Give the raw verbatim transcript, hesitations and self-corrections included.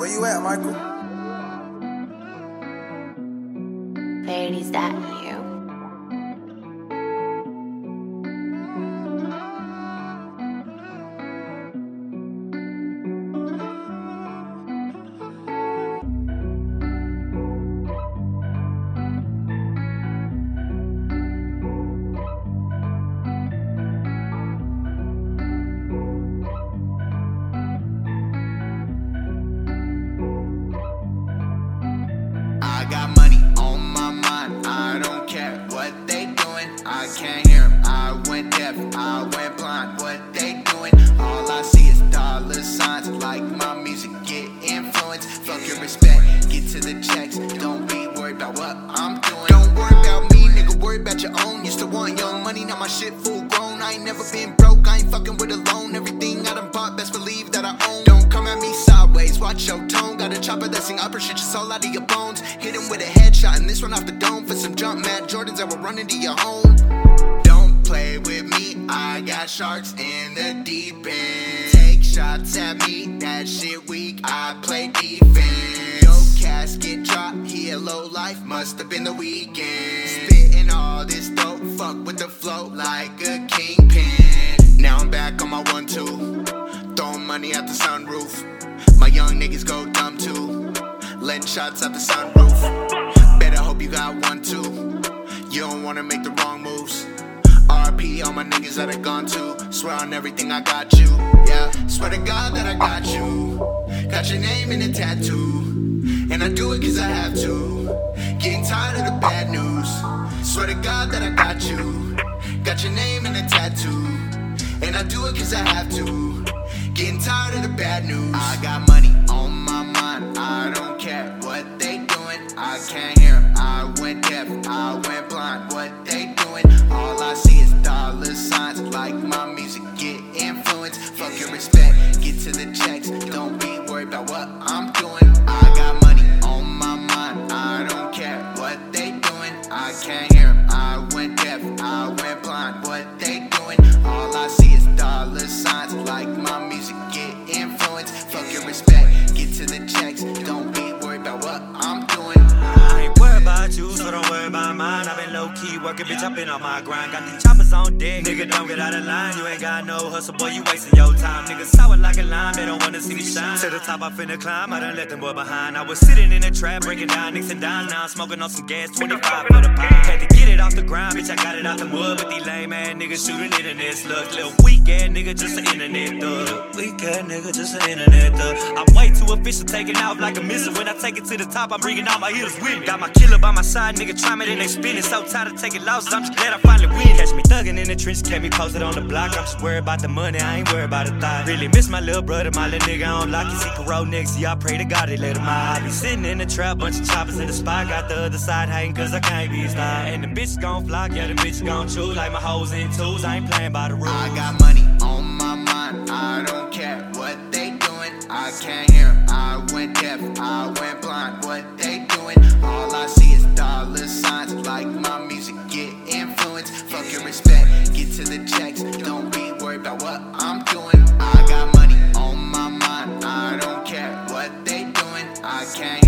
Where you at, Michael? Ladies, that you. I got money on my mind, I don't care what they doing. I can't hear 'em, I went deaf, I went blind. What they doing? All I see is dollar signs. Like my music, get influence. Fuck your respect, get to the checks. Don't be worried about what I'm doing. Don't worry about me, nigga, worry about your own. Used to want young money, now my shit full grown. I ain't never been broke, I ain't fucking with a loan. Everything I done bought, best believe that I own. Don't come at me sideways, watch your tone. Got a chopper that sing upper shit, your soul out of your bones. Hit him with a headshot and this one off the dome. For some jump mad Jordans that will run into your home. Don't play with me, I got sharks in the deep end. Take shots at me, that shit weak, I play defense. Yo, casket drop, here low life, must have been the weekend. Spitting all this dope, fuck with the flow like a kingpin. Now I'm back on my one two, throwing money out the sunroof. My young niggas go dumb too, letting shots out the sunroof. Better hope you got one too, you don't wanna make the wrong moves. R P all my niggas that I gone to, swear on everything I got you. Yeah, swear to God that I got you. Got your name in a tattoo, and I do it cause I have to. Getting tired of the bad news, swear to God that I got you. Got your name in a tattoo, and I do it cause I have to. Getting tired of the bad news. I got money on my mind, I don't care what they doing. I can't hear 'em, I went deaf, I went blind. What they doing? All I see is dollar signs. Like my music, get influence. Fuck your respect, get to the checks. Don't be worried about what I'm doing. I got money on my mind, I don't care what they doing. I can't hear 'em, I went deaf, I went blind. What they doing? All I see is dollar signs. Like my music, get influence. Fuck your respect, get to the checks. Don't be worried about what I'm doing. I ain't worried about you, so don't worry about mine. I've been low-key working, bitch, I've been on my grind. Got these choppers on deck, nigga, don't get out of line. You ain't got no hustle, boy, you wasting your time. Niggas sour like a lime, they don't wanna see me shine. To the top, I finna climb, I done left them boy behind. I was sitting in the trap, breaking down, nicks and down. Now I'm smoking on some gas, twenty-five for the pound. Had to get it off the grind, bitch, I got it out the mud. But these lame ass niggas shooting internet slugs. Little weak ass nigga, just an internet thug. Weak ass nigga, just an internet thug. I'm way too official, taking off like a missile. When I take it to the top, I'm bringing all my heels with me. Got my killer by my side, nigga, try me, then they spinning. So tired of taking losses, I'm just glad I finally win. Catch me thugging in the trench, kept me posted on the block. I'm just worried about the money, I ain't worried about a thought. Really miss my little brother, my little nigga on lock. You see parole next year, I pray to God they let him out. I be sitting in the trap, bunch of choppers in the spot. Got the other side hating cause I can't be stopped. And the bitch gon' flock, yeah, the bitch gon' choose. Like my hoes in twos, I ain't playing by the rules. I got money on my mind, I don't care what they doing. I can't hear 'em, I went deaf, I went blind. What they doing? All I see is dollar signs. Like my music, get influence. Fuck your respect, get to the checks. Don't be worried about what I'm doing. I got money on my mind, I don't care what they doing. I can't